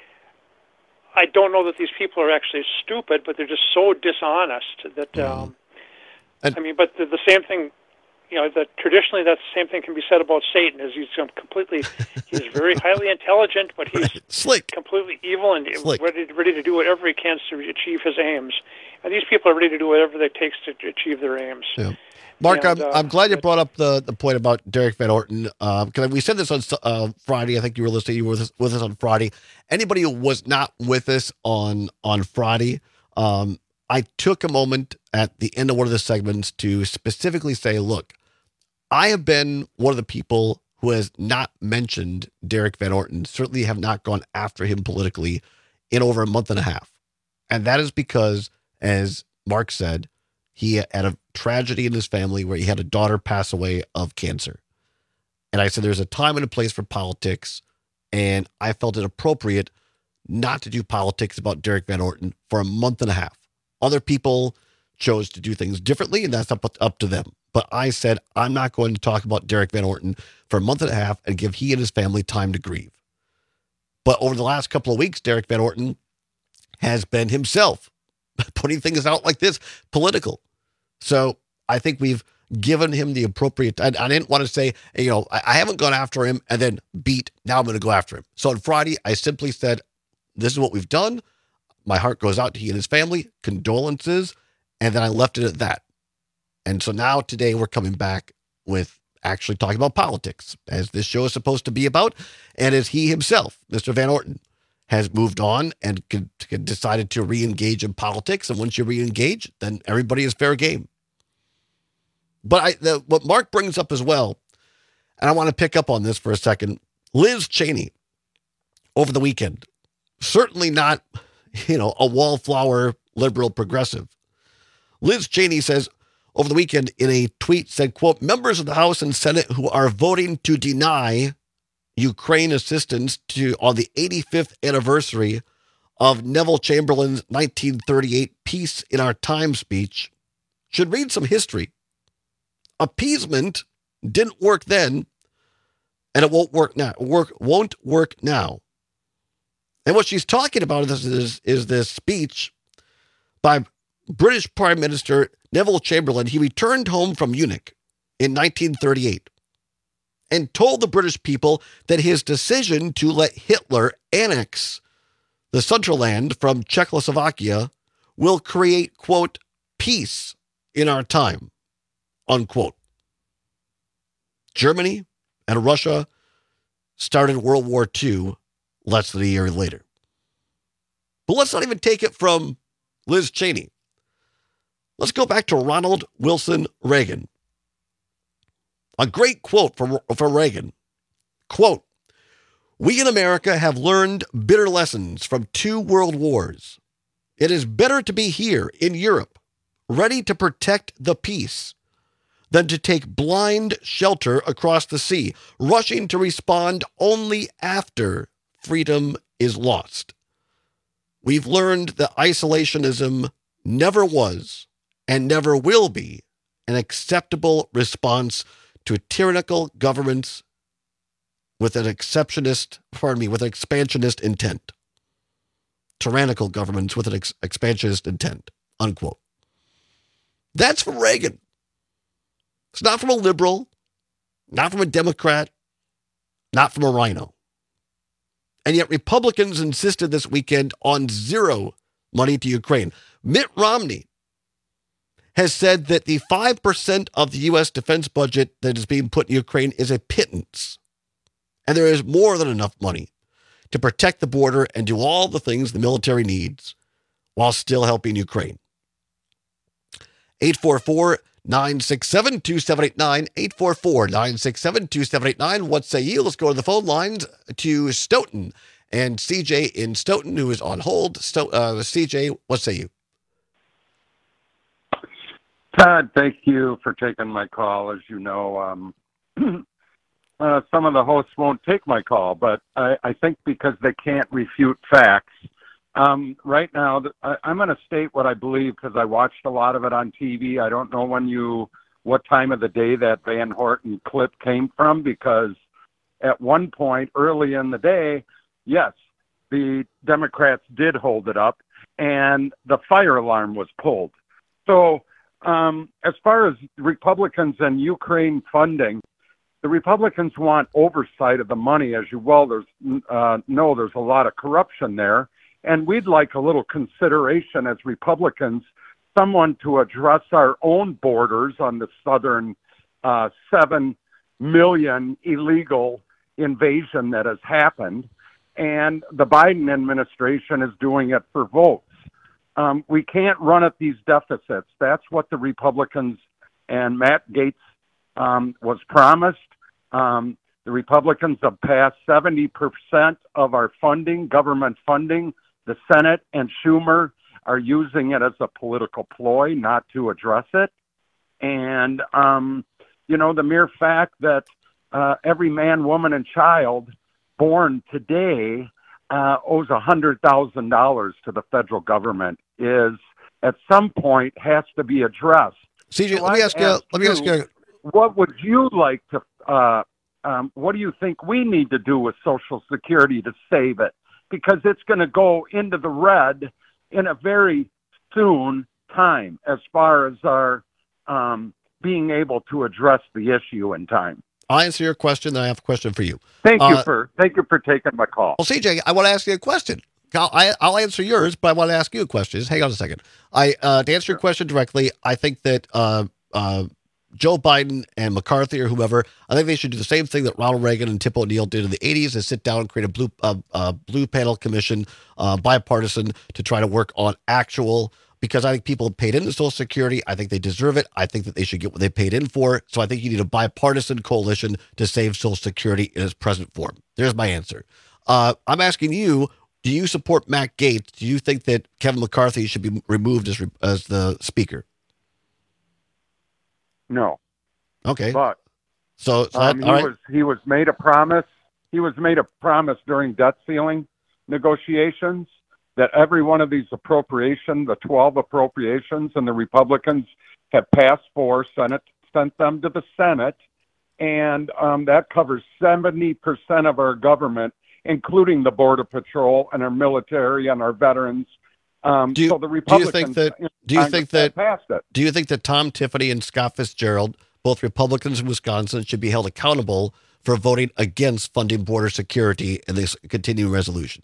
these people are actually stupid, but they're just so dishonest that. I mean, but the same thing. That traditionally that same thing can be said about Satan. Is he's very highly intelligent, but he's slick, completely evil, and ready to do whatever he can to achieve his aims. And these people are ready to do whatever it takes to achieve their aims. Yeah. Mark, I'm glad you brought up the point about Derek Van Orden, because we said this on Friday. I think you were listening. You were with us on Friday. Anybody who was not with us on Friday, I took a moment at the end of one of the segments to specifically say, look, I have been one of the people who has not mentioned Derek Van Orden, certainly have not gone after him politically in over a month and a half. And that is because, as Mark said, he had a tragedy in his family where he had a daughter pass away of cancer. And I said, there's a time and a place for politics, And I felt it appropriate not to do politics about Derek Van Orton for a month and a half. Other people chose to do things differently, and that's up to them. But I said, I'm not going to talk about Derek Van Orton for a month and a half and give he and his family time to grieve. But over the last couple of weeks, Derek Van Orton has been himself putting things out like this, political. So I think we've given him the appropriate, I didn't want to say, I haven't gone after him and then now I'm going to go after him. So on Friday, I simply said, this is what we've done. My heart goes out to he and his family, condolences, and then I left it at that. And so now today we're coming back with actually talking about politics, as this show is supposed to be about, and as he himself, Mr. Van Orton, has moved on and decided to re-engage in politics. And once you re-engage, then everybody is fair game. But what Mark brings up as well, and I want to pick up on this for a second, Liz Cheney over the weekend, certainly not, a wallflower liberal progressive. Liz Cheney says over the weekend in a tweet said, quote, members of the House and Senate who are voting to deny Ukraine assistance on the 85th anniversary of Neville Chamberlain's 1938 Peace in Our Time speech should read some history. Appeasement didn't work then, and it won't work now. Won't work now. And what she's talking about is this speech by British Prime Minister Neville Chamberlain. He returned home from Munich in 1938 and told the British people that his decision to let Hitler annex the Sunderland from Czechoslovakia will create, quote, peace in our time, unquote. Germany and Russia started World War II less than a year later. But let's not even take it from Liz Cheney. Let's go back to Ronald Wilson Reagan. A great quote from Reagan. Quote, we in America have learned bitter lessons from 2 world wars. It is better to be here in Europe, ready to protect the peace, than to take blind shelter across the sea, rushing to respond only after freedom is lost. We've learned that isolationism never was and never will be an acceptable response to tyrannical governments with an expansionist intent. Tyrannical governments with an expansionist intent, unquote. That's from Reagan. It's not from a liberal, not from a Democrat, not from a rhino. And yet Republicans insisted this weekend on zero money to Ukraine. Mitt Romney has said that the 5% of the U.S. defense budget that is being put in Ukraine is a pittance. And there is more than enough money to protect the border and do all the things the military needs while still helping Ukraine. 844-967-2789, 844-967-2789. What say you? Let's go to the phone lines to Stoughton. And CJ in Stoughton, who is on hold. CJ, what say you? Todd, thank you for taking my call. As you know, some of the hosts won't take my call, but I think because they can't refute facts. Right now, I'm going to state what I believe because I watched a lot of it on TV. I don't know what time of the day that Van Orton clip came from, because at one point early in the day, yes, the Democrats did hold it up and the fire alarm was pulled. So as far as Republicans and Ukraine funding, the Republicans want oversight of the money. As you well there's a lot of corruption there. And we'd like a little consideration as Republicans, someone to address our own borders on the southern 7 million illegal invasion that has happened. And the Biden administration is doing it for votes. We can't run at these deficits. That's what the Republicans and Matt Gaetz was promised. The Republicans have passed 70% of our funding, government funding. The Senate and Schumer are using it as a political ploy not to address it. And, the mere fact that every man, woman, and child born today owes $100,000 to the federal government is at some point has to be addressed. CJ, let me ask you. What would you like to? What do you think we need to do with Social Security to save it? Because it's going to go into the red in a very soon time, as far as our being able to address the issue in time. I'll answer your question, then I have a question for you. Thank you for taking my call. Well, CJ, I want to ask you a question. I'll answer yours, but I want to ask you a question. Just hang on a second. To answer your question directly, I think that Joe Biden and McCarthy or whoever, I think they should do the same thing that Ronald Reagan and Tip O'Neill did in the 80s, and sit down and create a blue panel commission, bipartisan, to try to work on actual. Because I think people have paid into Social Security. I think they deserve it. I think that they should get what they paid in for. So I think you need a bipartisan coalition to save Social Security in its present form. There's my answer. I'm asking you, do you support Matt Gaetz? Do you think that Kevin McCarthy should be removed as the speaker? No. Okay. But he was made a promise. He was made a promise during debt ceiling negotiations that every one of these appropriations, the 12 appropriations, and the Republicans have passed for, Senate sent them to the Senate, and that covers 70% of our government, including the Border Patrol and our military and our veterans. So the Republicans do you think that passed it. Do you think that Tom Tiffany and Scott Fitzgerald, both Republicans in Wisconsin, should be held accountable for voting against funding border security in this continuing resolution?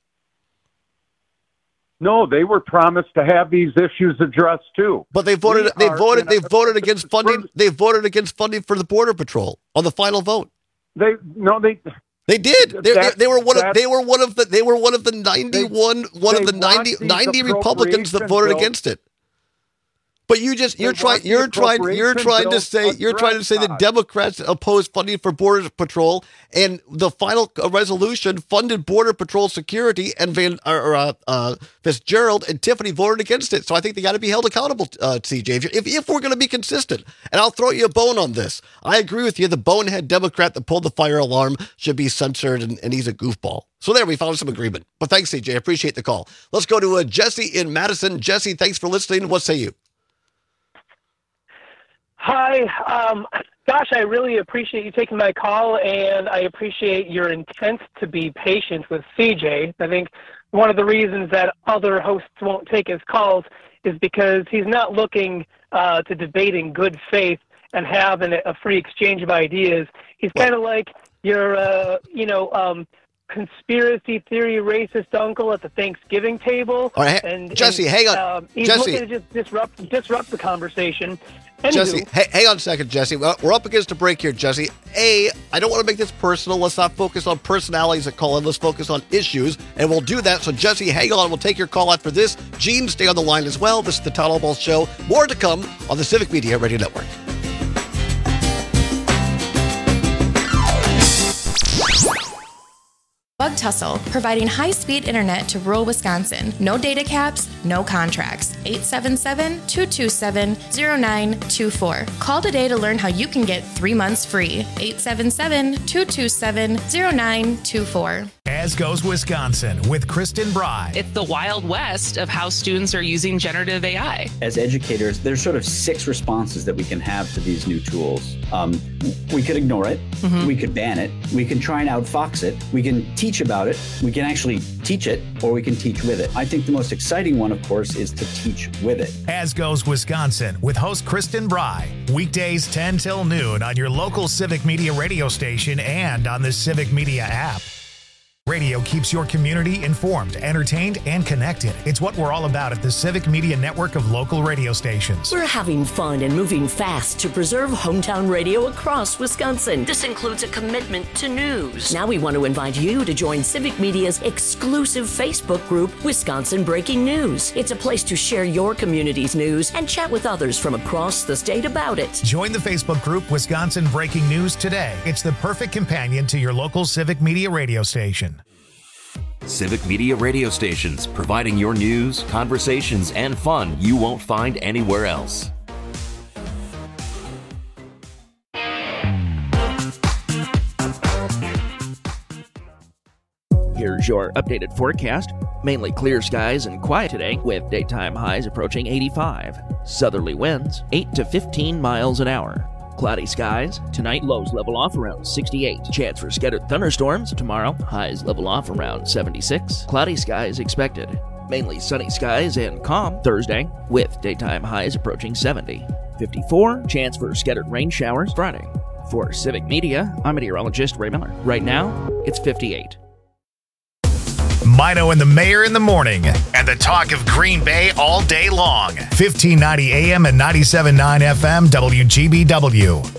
No, they were promised to have these issues addressed too. But they voted against funding. They voted against funding for the Border Patrol on the final vote. They did. They were one of the 90 Republicans that voted against it. But you're trying to say that Democrats opposed funding for Border Patrol, and the final resolution funded Border Patrol security, and Fitzgerald and Tiffany voted against it. So I think they got to be held accountable, CJ. If we're going to be consistent, and I'll throw you a bone on this. I agree with you. The bonehead Democrat that pulled the fire alarm should be censored, and he's a goofball. So there, we found some agreement. But thanks, CJ. I appreciate the call. Let's go to Jesse in Madison. Jesse, thanks for listening. What say you? Hi. Gosh, I really appreciate you taking my call, and I appreciate your intent to be patient with CJ. I think one of the reasons that other hosts won't take his calls is because he's not looking to debate in good faith and have a free exchange of ideas. He's kind of like your, conspiracy theory racist uncle at the Thanksgiving table. All right, Jesse, hang on. He's looking to just disrupt the conversation. Anywho. Jesse, hang on a second, Jesse. We're up against a break here, Jesse. I don't want to make this personal. Let's not focus on personalities that call in. Let's focus on issues, and we'll do that. So, Jesse, hang on. We'll take your call after this. Gene, stay on the line as well. This is the Todd Albaugh Show. More to come on the Civic Media Radio Network. Bug Tussle, providing high-speed internet to rural Wisconsin. No data caps, no contracts. 877-227-0924. Call today to learn how you can get 3 months free. 877-227-0924. As Goes Wisconsin with Kristen Bry. It's the Wild West of how students are using generative AI. As educators, there's sort of 6 responses that we can have to these new tools. We could ignore it. Mm-hmm. We could ban it. We can try and outfox it. We can teach about it. We can actually teach it, or we can teach with it. I think the most exciting one, of course, is to teach with it. As Goes Wisconsin with host Kristen Bry. Weekdays 10 till noon on your local Civic Media radio station and on the Civic Media app. Radio keeps your community informed, entertained, and connected. It's what we're all about at the Civic Media network of local radio stations. We're having fun and moving fast to preserve hometown radio across Wisconsin. This includes a commitment to news. Now we want to invite you to join Civic Media's exclusive Facebook group, Wisconsin Breaking News. It's a place to share your community's news and chat with others from across the state about it. Join the Facebook group Wisconsin Breaking News today. It's the perfect companion to your local Civic Media radio station. Civic Media radio stations, providing your news, conversations, and fun you won't find anywhere else. Here's your updated forecast. Mainly clear skies and quiet today, with daytime highs approaching 85. Southerly winds 8 to 15 miles an hour. Cloudy skies. Tonight, lows level off around 68. Chance for scattered thunderstorms. Tomorrow, highs level off around 76. Cloudy skies expected. Mainly sunny skies and calm Thursday, with daytime highs approaching 70. 54. Chance for scattered rain showers Friday. For Civic Media, I'm meteorologist Ray Miller. Right now, it's 58. Mino and the Mayor in the morning, and the talk of Green Bay all day long. 1590 AM and 97.9 FM WGBW.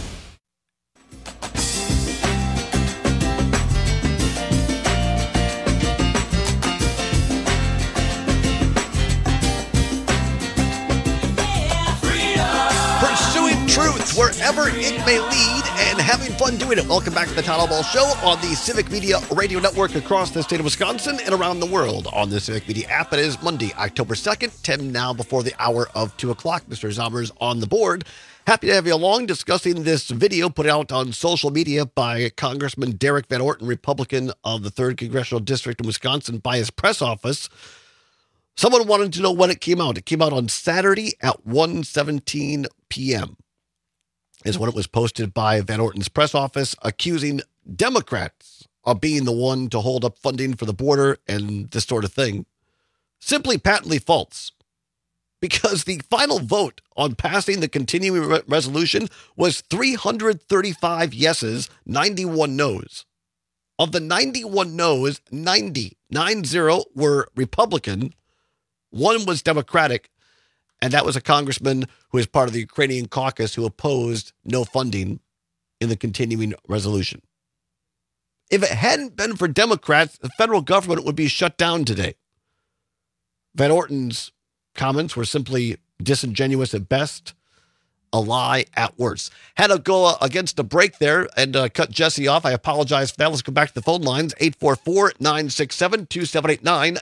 Pursuing truth wherever it may lead and having fun doing it. Welcome back to the Todd Albaugh Show on the Civic Media Radio Network across the state of Wisconsin and around the world on the Civic Media app. It is Monday, October 2nd, 10 now before the hour of 2 o'clock. Mr. Zommer's on the board. Happy to have you along discussing this video put out on social media by Congressman Derek Van Orton, Republican of the 3rd Congressional District in Wisconsin, by his press office. Someone wanted to know when it came out. It came out on Saturday at 1:17 p.m. is when it was posted by Van Orton's press office, accusing Democrats of being the one to hold up funding for the border and this sort of thing. Simply patently false. Because the final vote on passing the continuing resolution was 335 yeses, 91 noes. Of the 91 noes, 90 were Republican. One was Democratic, and that was a congressman who is part of the Ukrainian caucus who opposed no funding in the continuing resolution. If it hadn't been for Democrats, the federal government would be shut down today. Van Orton's comments were simply disingenuous at best, a lie at worst. Had to go against the break there and cut Jesse off. I apologize for that. Let's go back to the phone lines. 844-967-2789.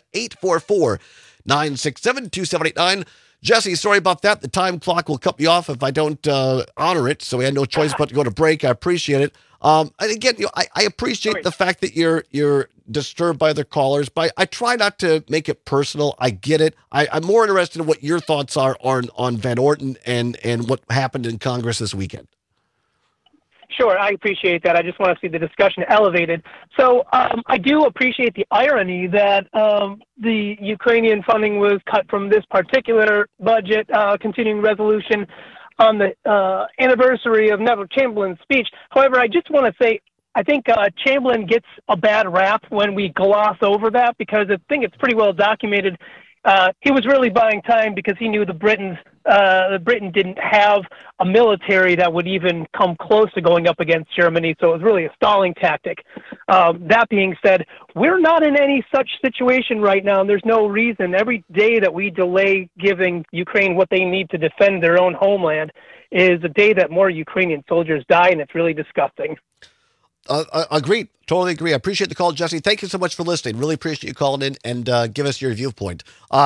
844-967-2789. Jesse, sorry about that. The time clock will cut me off if I don't honor it, so we had no choice but to go to break. I appreciate it. And again, I appreciate the fact that you're disturbed by other callers, but I try not to make it personal. I get it. I'm more interested in what your thoughts are on Van Orton and what happened in Congress this weekend. Sure, I appreciate that. I just want to see the discussion elevated. So I do appreciate the irony that the Ukrainian funding was cut from this particular budget continuing resolution on the anniversary of Neville Chamberlain's speech. However, I just want to say I think Chamberlain gets a bad rap when we gloss over that, because I think it's pretty well documented. He was really buying time because he knew Britain didn't have a military that would even come close to going up against Germany, so it was really a stalling tactic. That being said, we're not in any such situation right now, and there's no reason. Every day that we delay giving Ukraine what they need to defend their own homeland is a day that more Ukrainian soldiers die, and it's really disgusting. Agreed. Totally agree. I appreciate the call, Jesse. Thank you so much for listening. Really appreciate you calling in and give us your viewpoint.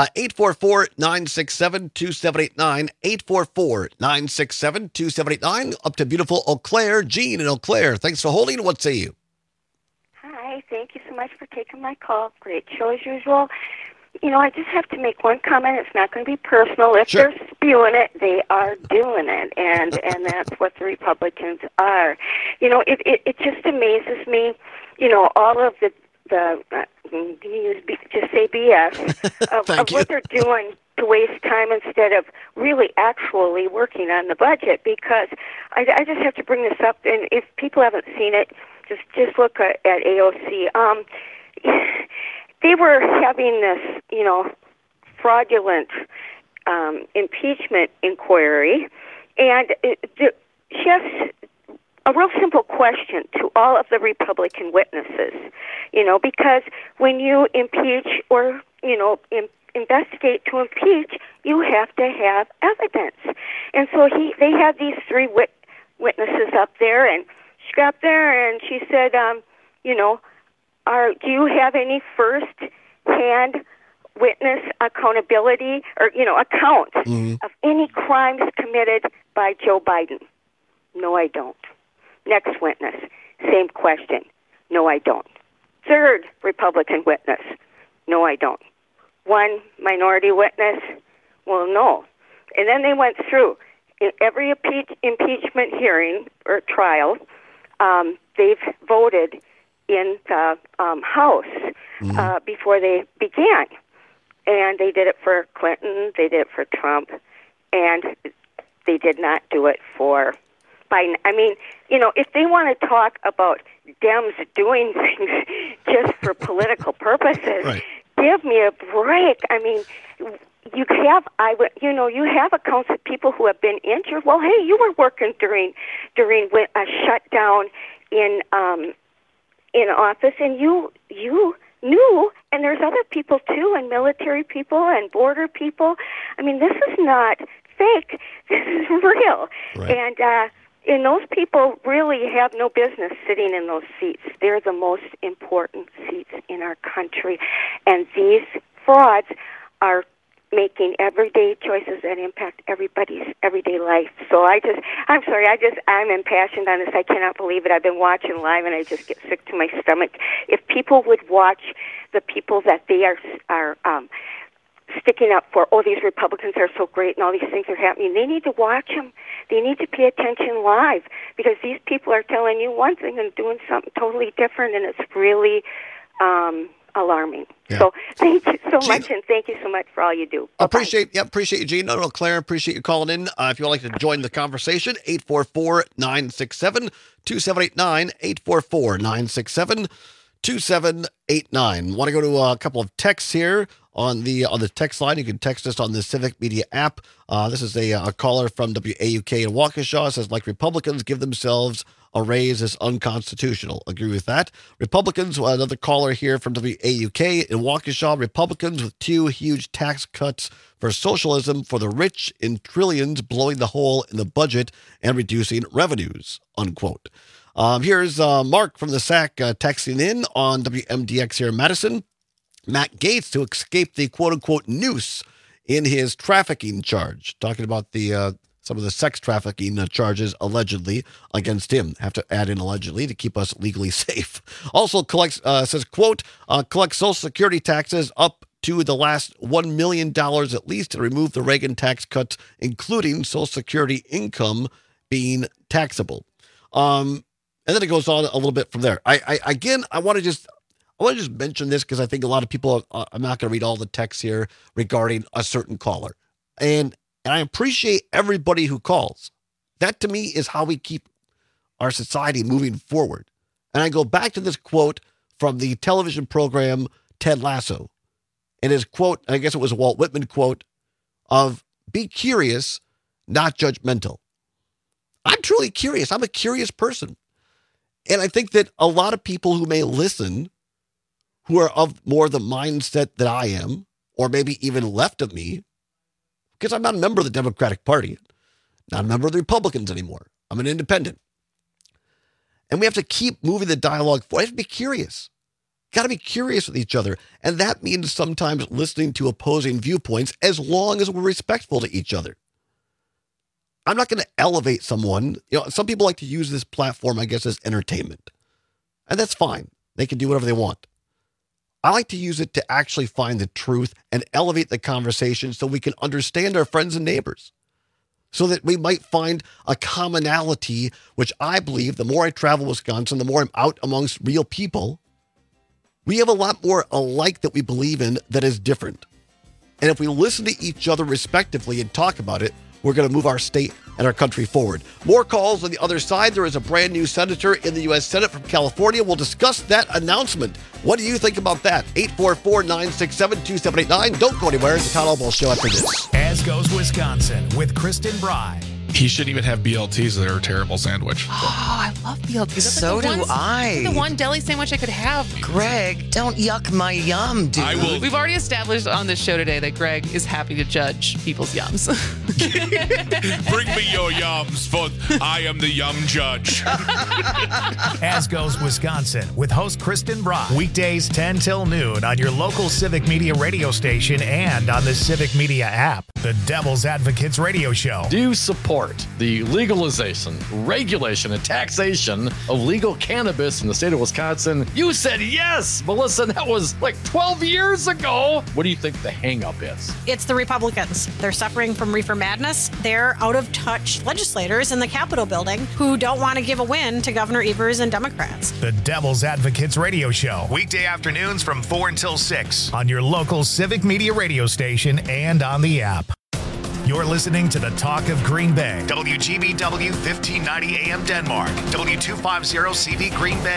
844-967-2789. 844-967-2789. Up to beautiful Eau Claire. Jean in Eau Claire. Thanks for holding. What say you? Hi. Thank you so much for taking my call. Great show as usual. You know, I just have to make one comment. It's not going to be personal. If they're spewing it, they are doing it, and that's what the Republicans are. You know, it just amazes me. You know, all of the just say BS of what they're doing to waste time instead of really actually working on the budget. Because I just have to bring this up, and if people haven't seen it, just look at AOC. They were having this, you know, fraudulent impeachment inquiry, and she has a real simple question to all of the Republican witnesses, you know, because when you impeach or, you know, investigate to impeach, you have to have evidence. And so they had these three witnesses up there, and she got there and she said, you know, do you have any first-hand witness accountability or, you know, account of any crimes committed by Joe Biden? No, I don't. Next witness, same question. No, I don't. third Republican witness? No, I don't. One minority witness? Well, no. And then they went through. In every impeachment hearing or trial, they've voted in the House before they began. And they did it for Clinton, they did it for Trump, and they did not do it for Biden. I mean, if they want to talk about Dems doing things just for political purposes, right. Give me a break. I mean, you have accounts of people who have been injured. Well, hey, you were working during a shutdown in office, and you knew, and there's other people too, and military people and border people. I mean, this is not fake. This is real. Right. And those people really have no business sitting in those seats. They're the most important seats in our country. And these frauds are making everyday choices that impact everybody's everyday life. So I'm impassioned on this. I cannot believe it. I've been watching live, and I just get sick to my stomach. If people would watch the people that they are sticking up for, these Republicans are so great and all these things are happening, they need to watch them. They need to pay attention live, because these people are telling you one thing and doing something totally different, and it's really alarming. Yeah. So thank you so much, and thank you so much for all you do. Appreciate you, Gene. No, Claire, appreciate you calling in. If you would like to join the conversation, 844-967-2789, 844-967-2789. Want to go to a couple of texts here on the text line. You can text us on the Civic Media app. This is a caller from WAUK in Waukesha. It says, like Republicans give themselves a raise is unconstitutional. Agree with that. Republicans, another caller here from WAUK in Waukesha, Republicans with 2 huge tax cuts for socialism for the rich in trillions, blowing the hole in the budget and reducing revenues, unquote. Here's Mark from the SAC texting in on WMDX here in Madison. Matt Gaetz to escape the quote-unquote noose in his trafficking charge, talking about the some of the sex trafficking charges allegedly against him. Have to add in allegedly to keep us legally safe. Also says, quote, collect Social Security taxes up to the last $1 million at least to remove the Reagan tax cuts, including Social Security income being taxable. And then it goes on a little bit from there. I want to just mention this because I think a lot of people I'm not going to read all the texts here regarding a certain caller. And I appreciate everybody who calls. That to me is how we keep our society moving forward. And I go back to this quote from the television program Ted Lasso. And his quote, I guess it was a Walt Whitman quote, of be curious, not judgmental. I'm truly curious. I'm a curious person. And I think that a lot of people who may listen, who are of more the mindset that I am, or maybe even left of me, because I'm not a member of the Democratic Party, not a member of the Republicans anymore. I'm an independent. And we have to keep moving the dialogue forward. We have to be curious. Got to be curious with each other. And that means sometimes listening to opposing viewpoints as long as we're respectful to each other. I'm not going to elevate someone. Some people like to use this platform, I guess, as entertainment. And that's fine. They can do whatever they want. I like to use it to actually find the truth and elevate the conversation so we can understand our friends and neighbors, so that we might find a commonality, which I believe the more I travel Wisconsin, the more I'm out amongst real people, we have a lot more alike that we believe in that is different. And if we listen to each other respectively and talk about it, we're going to move our state and our country forward. More calls on the other side. There is a brand new senator in the U.S. Senate from California. We'll discuss that announcement. What do you think about that? 844-967-2789. Don't go anywhere. It's the Todd Albaugh Show after this. As goes Wisconsin with Kristen Bry. He shouldn't even have BLTs. They're a terrible sandwich. Oh, I love BLTs. So do I. The one deli sandwich I could have. Greg, don't yuck my yum, dude. I will. We've already established on this show today that Greg is happy to judge people's yums. Bring me your yums, for I am the yum judge. As goes Wisconsin with host Kristen Bry. Weekdays 10 till noon on your local Civic Media radio station and on the Civic Media app. The Devil's Advocates Radio Show. Do support support the legalization, regulation, and taxation of legal cannabis in the state of Wisconsin. You said yes, Melissa. That was like 12 years ago. What do you think the hang-up is? It's the Republicans. They're suffering from reefer madness. They're out-of-touch legislators in the Capitol building who don't want to give a win to Governor Evers and Democrats. The Devil's Advocates Radio Show, weekday afternoons from 4 until 6 on your local Civic Media radio station and on the app. You're listening to the Talk of Green Bay, WGBW 1590 AM Denmark, W250 CV Green Bay.